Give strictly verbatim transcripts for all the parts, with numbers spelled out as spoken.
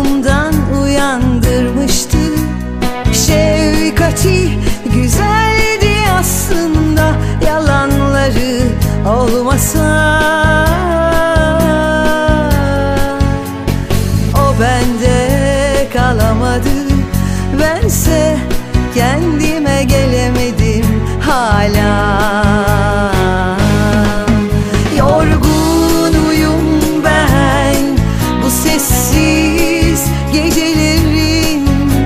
uykumdan uyandırmıştı. Şefkati güzeldi aslında, yalanları olmasa. O bende kalamadı, bense kendime gelemedim hala. Yorgun uyum ben bu sessiz gecelerin,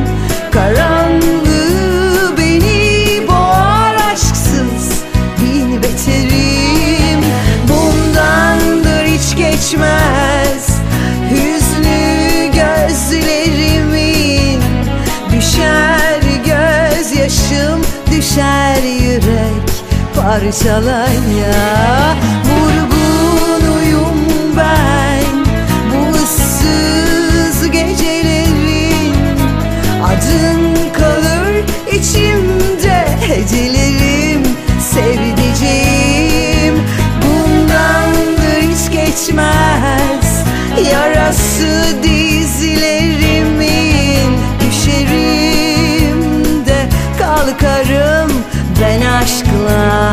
karanlığı beni boğar aşksız bin beterim. Bundandır hiç geçmez hüznü gözlerimin, düşer gözyaşım, düşer yürek parçalaya. Vurgun uyum ben bu ıssız gecelerin, adın kalır içimde hecelerim sevdiceğim. Bundandır hiç geçmez yarası dizlerimin, düşerim de kalkarım ben aşkla.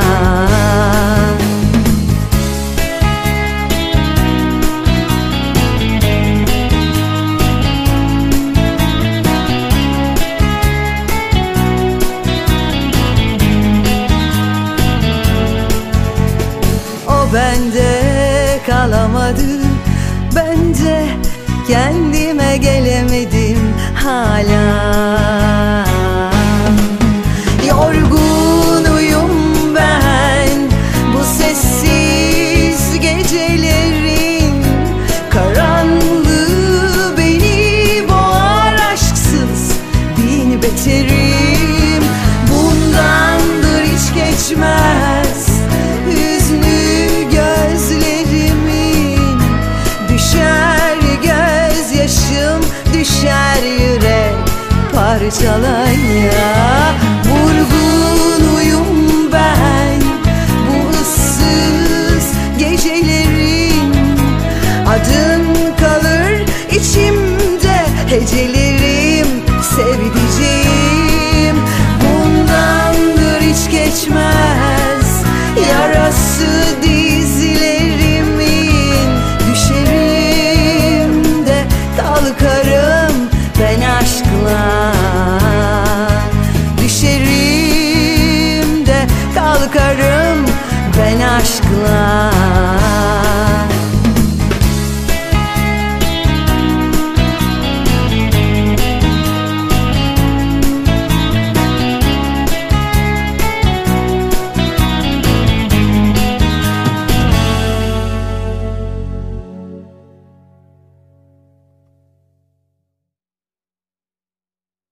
O bende kalamadı, bence kendime gelemedim hala. Yorgun uyum ben bu sessiz gecelerin, karanlığı beni boğar aşksız bin beterim. Bundandır hiç geçmez hüznü gözlerimin, düşer gözyaşım, düşer yürek parçalaya. Vurgun uyum ben bu ıssız gecelerin, adın kalır içimde hecelerim sevdiceğim. Bundandır hiç geçmez yarası dizlerimin, düşerim de kalkarım ben aşkla. Düşerim de kalkarım ben aşkla.